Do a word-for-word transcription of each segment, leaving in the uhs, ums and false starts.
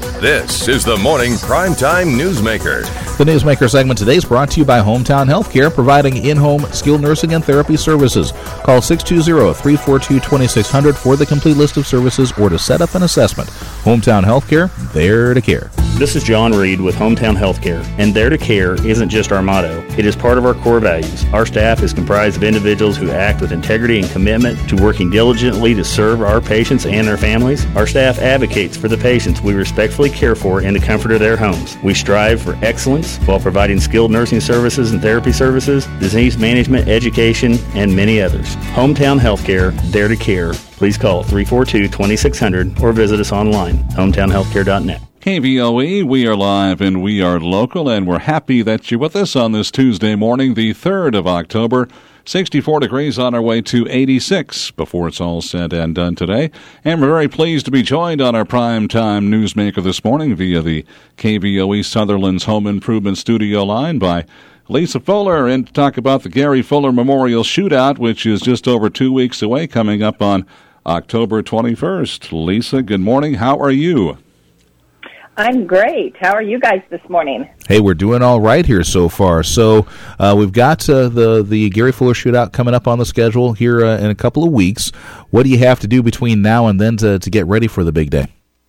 This is the Morning Primetime Newsmaker. The Newsmaker segment today is brought to you by Hometown Healthcare, providing in-home skilled nursing and therapy services. Call six two zero, three four two, two six zero zero for the complete list of services or to set up an assessment. Hometown Healthcare, there to care. This is John Reed with Hometown Healthcare, and there to care isn't just our motto. It is part of our core values. Our staff is comprised of individuals who act with integrity and commitment to working diligently to serve our patients and their families. Our staff advocates for the patients we respectfully care for in the comfort of their homes. We strive for excellence while providing skilled nursing services and therapy services, disease management, education, and many others. Hometown Healthcare, there to care. Please call three four two, two six zero zero or visit us online, hometown healthcare dot net. K V O E, we are live and we are local, and we're happy that you're with us on this Tuesday morning, the third of October. sixty-four degrees on our way to eighty-six before it's all said and done today. And we're very pleased to be joined on our Primetime Newsmaker this morning via the K V O E Sutherland's Home Improvement Studio line by Lisa Fuller, and to talk about the Gary Fuller Memorial Shootout, which is just over two weeks away, coming up on October twenty-first. Lisa, good morning. How are you? I'm great. How are you guys this morning? Hey, we're doing all right here so far. So uh, we've got uh, the, the Gary Fuller Shootout coming up on the schedule here uh, in a couple of weeks. What do you have to do between now and then to, to get ready for the big day?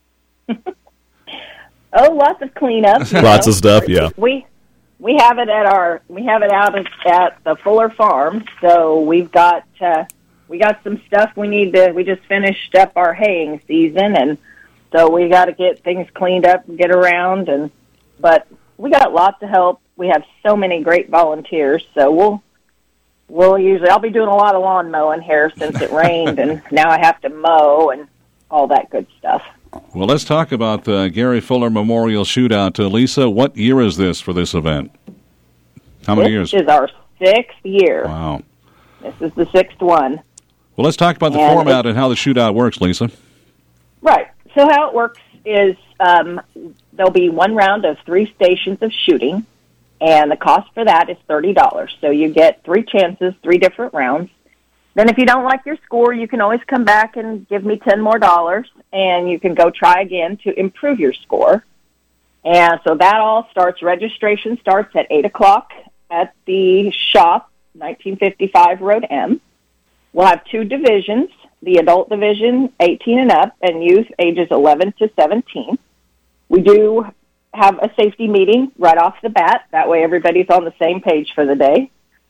Oh, lots of cleanup. Lots know. of stuff, yeah. We we have it at our we have it out at, at the Fuller Farm. So we've got uh, we got some stuff we need to. We just finished up our haying season, and so we got to get things cleaned up and get around. And but we got lots of help. We have so many great volunteers. So we'll we'll usually I'll be doing a lot of lawn mowing here since it rained, and now I have to mow and all that good stuff. Well, let's talk about the Gary Fuller Memorial Shootout. Uh, Lisa, what year is this for this event? How many this years? This is our sixth year. Wow. This is the sixth one. Well, let's talk about the and format and how the shootout works, Lisa. Right. So how it works is um, there'll be one round of three stations of shooting, and the cost for that is thirty dollars. So you get three chances, three different rounds. Then if you don't like your score, you can always come back and give me ten more dollars, and you can go try again to improve your score. And so that all starts, registration starts at eight o'clock at the shop, nineteen fifty-five Road M. We'll have two divisions, the adult division, eighteen and up, and youth ages eleven to seventeen. We do have a safety meeting right off the bat. That way everybody's on the same page for the day.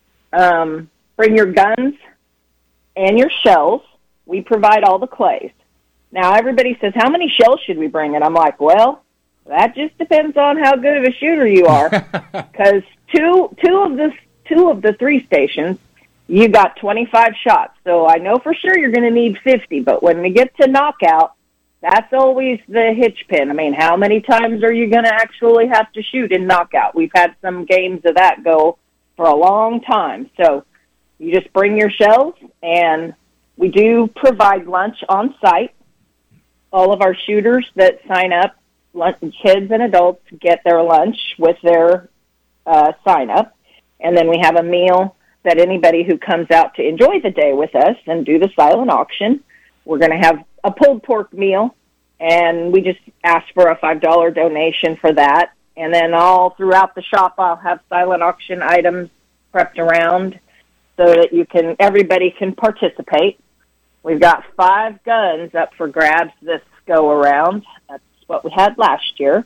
Um, bring your guns and your shells. We provide all the clays. Now, everybody says, how many shells should we bring? And I'm like, well, that just depends on how good of a shooter you are. Because two, two of the two of the three stations, you got twenty-five shots. So I know for sure you're going to need fifty. But when we get to knockout, that's always the hitch pin. I mean, how many times are you going to actually have to shoot in knockout? We've had some games of that go for a long time. So you just bring your shells, and we do provide lunch on site. All of our shooters that sign up, kids and adults, get their lunch with their uh, sign-up. And then we have a meal that anybody who comes out to enjoy the day with us and do the silent auction, we're going to have a pulled pork meal, and we just ask for a five dollars donation for that. And then all throughout the shop, I'll have silent auction items prepped around so that you can, everybody can participate. We've got five guns up for grabs this go-around. That's what we had last year.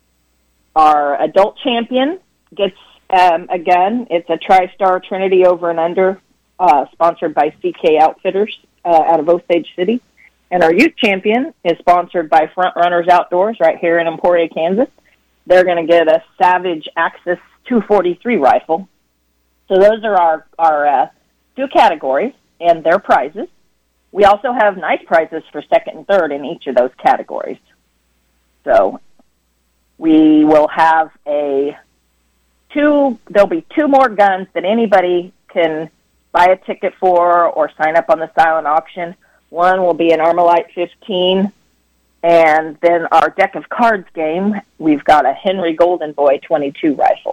Our adult champion gets um, a gun. It's a TriStar Trinity Over and Under, uh, sponsored by C K Outfitters uh, out of Osage City. And our youth champion is sponsored by Front Runners Outdoors right here in Emporia, Kansas. They're going to get a Savage Axis two forty-three rifle. So those are our, our uh, two categories and their prizes. We also have nice prizes for second and third in each of those categories. So we will have a two, there'll be two more guns that anybody can buy a ticket for or sign up on the silent auction. One will be an Armalite fifteen, and then our deck of cards game, we've got a Henry Golden Boy twenty-two rifle.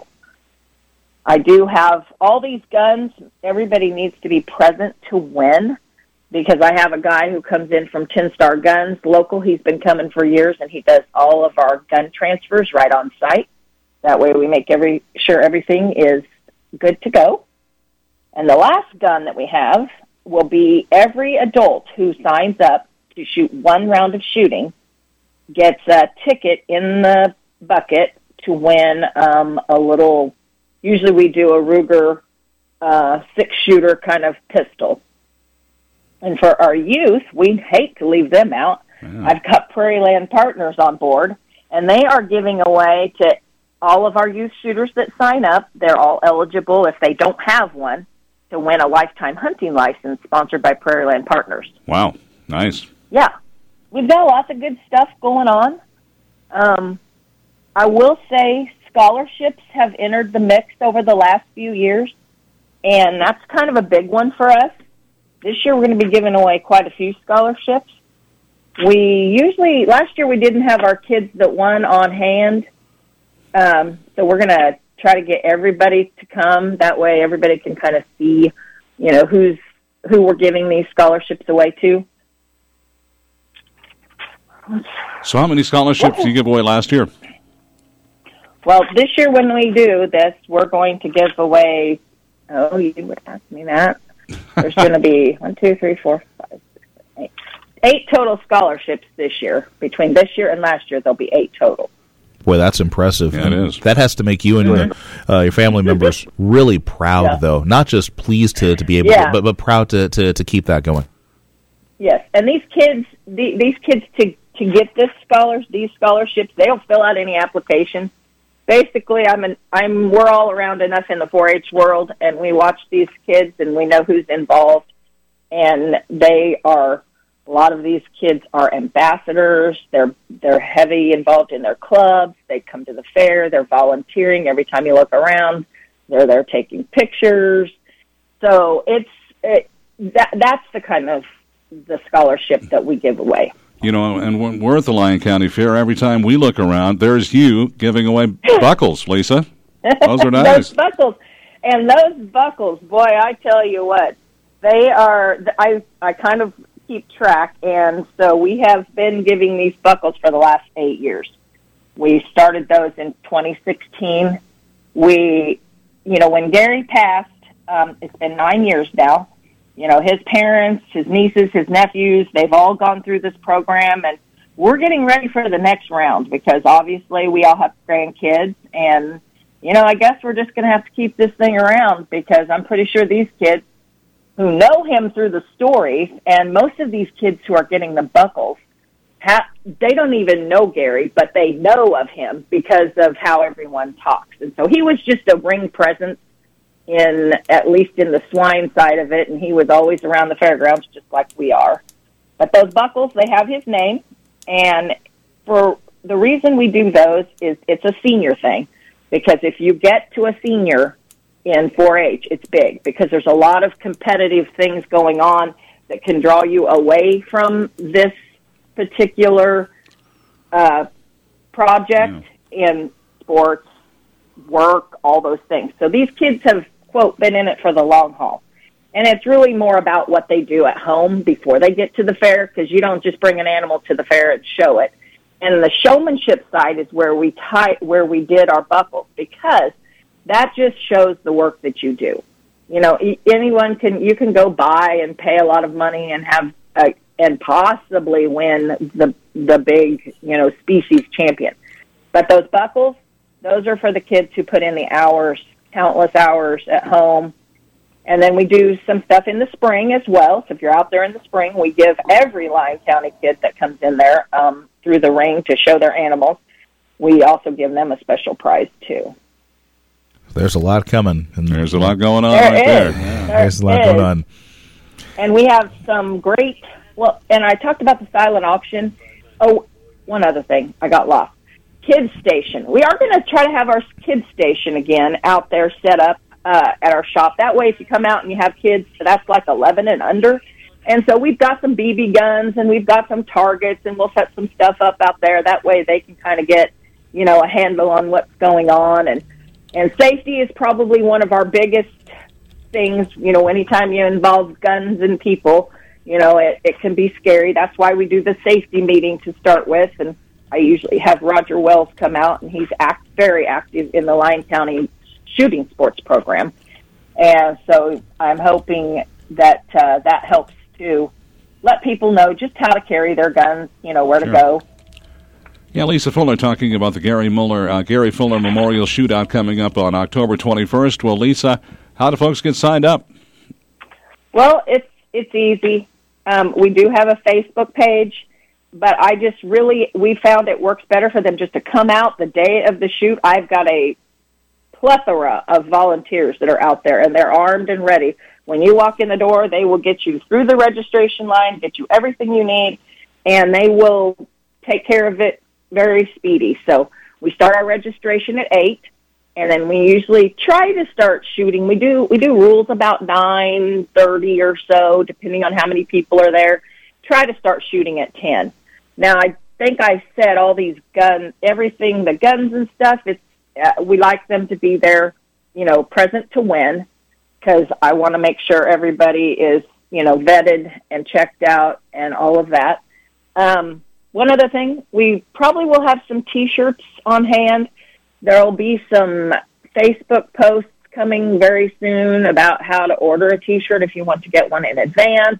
I do have all these guns. Everybody needs to be present to win. because I have a guy who comes in from Ten Star Guns, local. He's been coming for years, and he does all of our gun transfers right on site. That way we make every sure everything is good to go. And the last gun that we have will be every adult who signs up to shoot one round of shooting gets a ticket in the bucket to win um, a little, usually we do a Ruger uh, six-shooter kind of pistol. And for our youth, we hate to leave them out. Yeah. I've got Prairie Land Partners on board, and they are giving away to all of our youth shooters that sign up. They're all eligible, if they don't have one, to win a lifetime hunting license sponsored by Prairie Land Partners. Wow, nice. Yeah. We've got lots of good stuff going on. Um, I will say scholarships have entered the mix over the last few years, and that's kind of a big one for us. This year we're going to be giving away quite a few scholarships. We usually, last year we didn't have our kids that won on hand, um, so we're going to try to get everybody to come. That way everybody can kind of see, you know, who's who we're giving these scholarships away to. So how many scholarships did you give away last year? Well, this year when we do this, we're going to give away, oh, you would ask me that. There's going to be one, two, three, four, five, six, seven, eight. Eight total scholarships this year. Between this year and last year, there'll be eight total. Boy, that's impressive. Yeah, it is. That has to make you and your, uh, your family members really proud, yeah. though. Not just pleased to, to be able yeah. to, but, but proud to, to, to keep that going. Yes, and these kids, the, these kids to, to get this scholars, these scholarships, they don't fill out any application. Basically, I'm an, I'm we're all around enough in the four H world, and we watch these kids, and we know who's involved, and they are. A lot of these kids are ambassadors. They're they're heavy involved in their clubs. They come to the fair. They're volunteering every time you look around. They're there taking pictures. So it's it, that that's the kind of the scholarship that we give away. You know, and when we're at the Lyon County Fair, every time we look around, there's you giving away buckles, Lisa. Those are nice. Those buckles. And those buckles, boy, I tell you what, they are, I, I kind of keep track, and so we have been giving these buckles for the last eight years. We started those in twenty sixteen. We, you know, when Gary passed, um, it's been nine years now. You know, his parents, his nieces, his nephews, they've all gone through this program, and we're getting ready for the next round because obviously we all have grandkids, and, you know, I guess we're just going to have to keep this thing around because I'm pretty sure these kids who know him through the stories, and most of these kids who are getting the buckles, have, they don't even know Gary, but they know of him because of how everyone talks. And so he was just a ring presence in, at least in the swine side of it, and he was always around the fairgrounds just like we are. But those buckles, they have his name, and for the reason we do those is it's a senior thing, because if you get to a senior in four H, it's big, because there's a lot of competitive things going on that can draw you away from this particular uh, project yeah. in sports, work, all those things. So these kids have, quote, been in it for the long haul. And it's really more about what they do at home before they get to the fair, because you don't just bring an animal to the fair and show it. And the showmanship side is where we tie, where we did our buckles, because that just shows the work that you do. You know, anyone can, you can go buy and pay a lot of money and have, a, and possibly win the, the big, you know, species champion. But those buckles, those are for the kids who put in the hours, countless hours at home. And then we do some stuff in the spring as well. So if you're out there in the spring, we give every Lyon County kid that comes in there um, through the ring to show their animals. We also give them a special prize, too. There's a lot coming. And there's a lot going on there right is. there. Yeah. there there's a lot is. going on. And we have some great, well, and I talked about the silent auction. Oh, one other thing. I got lost. Kids Station. We are going to try to have our Kids Station again out there set up uh, at our shop. That way, if you come out and you have kids, that's like eleven and under. And so we've got some B B guns and we've got some targets, and we'll set some stuff up out there. That way they can kind of get, you know, a handle on what's going on. And, and safety is probably one of our biggest things. You know, anytime you involve guns and people, You know, it, it can be scary. That's why we do the safety meeting to start with, and I usually have Roger Wells come out, and he's act, very active in the Lyon County shooting sports program. And so I'm hoping that uh, that helps to let people know just how to carry their guns, you know, where sure. to go. Yeah, Lisa Fuller talking about the Gary Muller, uh, Gary Fuller Memorial Shootout coming up on October twenty-first. Well, Lisa, how do folks get signed up? Well, it's it's easy. Um, we do have a Facebook page, but I just really, we found it works better for them just to come out the day of the shoot. I've got a plethora of volunteers that are out there, and they're armed and ready. When you walk in the door, they will get you through the registration line, get you everything you need, and they will take care of it very speedy. So we start our registration at eight, and then we usually try to start shooting. We do we do rules about nine thirty or so, depending on how many people are there. Try to start shooting at ten. Now, I think I said all these guns, everything, the guns and stuff, it's uh, we like them to be there, you know, present to win, because I want to make sure everybody is, you know, vetted and checked out and all of that. Um, one other thing, we probably will have some T-shirts on hand. There will be some Facebook posts coming very soon about how to order a T-shirt if you want to get one in advance.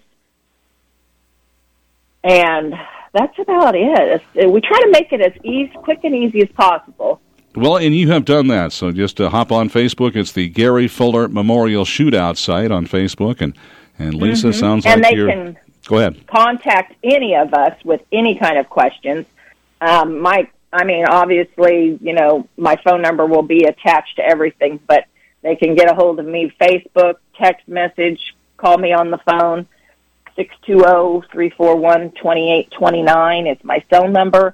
And that's about it. It's, we try to make it as easy, quick and easy as possible. Well, and you have done that, so just uh, hop on Facebook. It's the Gary Fuller Memorial Shootout site on Facebook, and, and Lisa, mm-hmm. sounds and like they you're... Can Go ahead. Contact any of us with any kind of questions. Um, my, I mean, obviously, you know, my phone number will be attached to everything, but they can get a hold of me, Facebook, text message, call me on the phone, six two zero, three four one, two eight two nine. It's my cell number.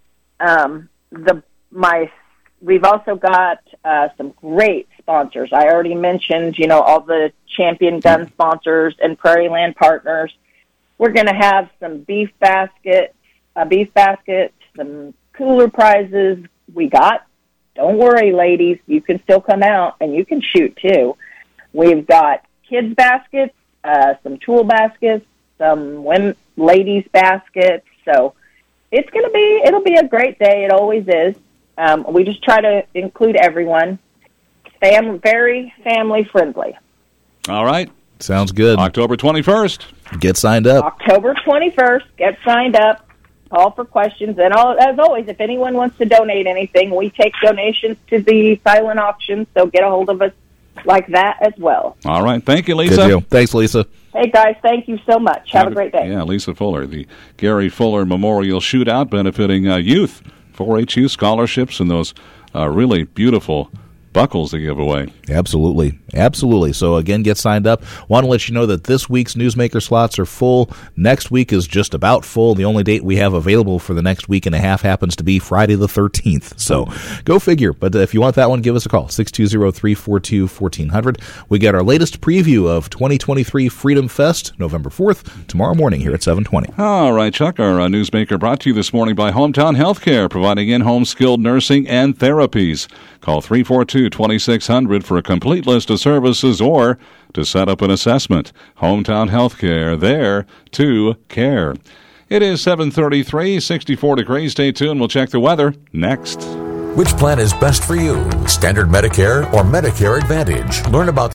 Um, the my We've also got uh, some great sponsors. I already mentioned, you know, all the Champion Gun sponsors and Prairie Land Partners. We're going to have some beef baskets, a beef basket, some cooler prizes. We got, don't worry, ladies, you can still come out and you can shoot too. We've got kids baskets, uh, some tool baskets, some women, ladies baskets. So it's going to be, it'll be a great day. It always is. Um, we just try to include everyone. Fam- very family friendly. All right. Sounds good. October twenty-first. Get signed up. October twenty-first. Get signed up. Call for questions. And all, as always, if anyone wants to donate anything, we take donations to the silent auction, so get a hold of us like that as well. All right. Thank you, Lisa. Good deal. Thanks, Lisa. Hey, guys, thank you so much. Have, Have a great day. Yeah, Lisa Fuller, the Gary Fuller Memorial Shootout, benefiting uh, youth, four H U scholarships, and those uh, really beautiful buckles they give away. Absolutely. Absolutely. So, again, get signed up. Want to let you know that this week's Newsmaker slots are full. Next week is just about full. The only date we have available for the next week and a half happens to be Friday the thirteenth. So, go figure. But if you want that one, give us a call, six two zero, three four two, one four zero zero. We got our latest preview of twenty twenty-three Freedom Fest, November fourth, tomorrow morning here at seven twenty. All right, Chuck, our uh, Newsmaker brought to you this morning by Hometown Healthcare, providing in-home skilled nursing and therapies. Call three four two, two six zero zero for a complete list of services or to set up an assessment. Hometown Healthcare, there to care. It is seven thirty-three, sixty-four degrees. Stay tuned. We'll check the weather next. Which plan is best for you? Standard Medicare or Medicare Advantage? Learn about